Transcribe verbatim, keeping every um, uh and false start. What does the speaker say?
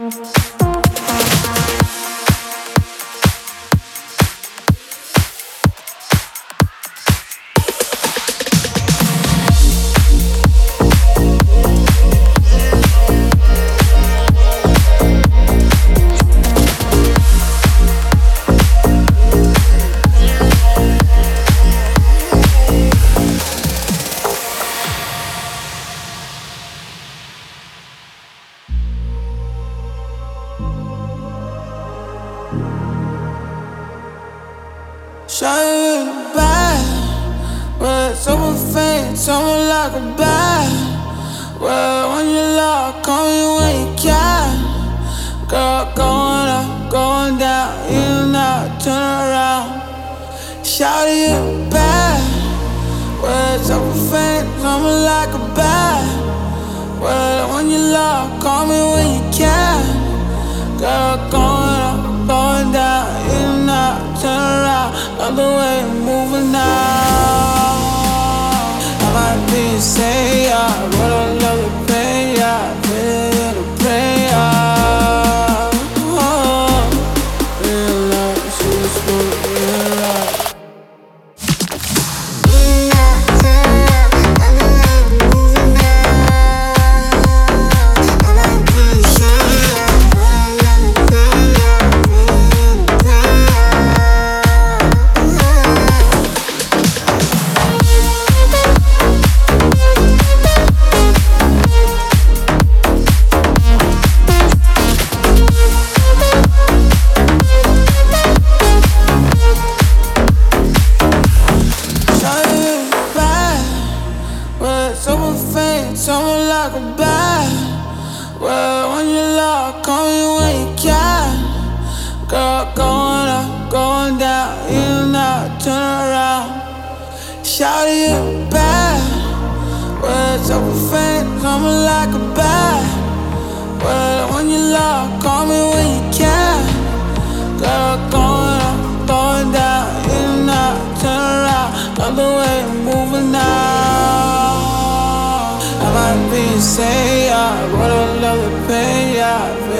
Shining back, but someone faint, someone like a bat. Well, when you love, call me when you can. Girl, going up, going down, in and out, turn around. Shout you back, well, someone faint, someone like a bat. Well, when you love, call me when you can. Girl, going up, going down, in and out, turn around. Love the way you're moving now. I might be insane, yeah, but I love the pain, yeah. Feel the pain, yeah. Oh, real love, she's for real love. Someone faint, someone like a bat. Well, when you love, call me when you can. Girl, going up, going down, in and out, turn around. Shout you back. Well, someone faint, someone like a bat. Well, when you love, call me when you can. Girl, going up, going down, in and out, turn around. Love the way you're moving now. I might be insane, yeah, but I love the pain, yeah.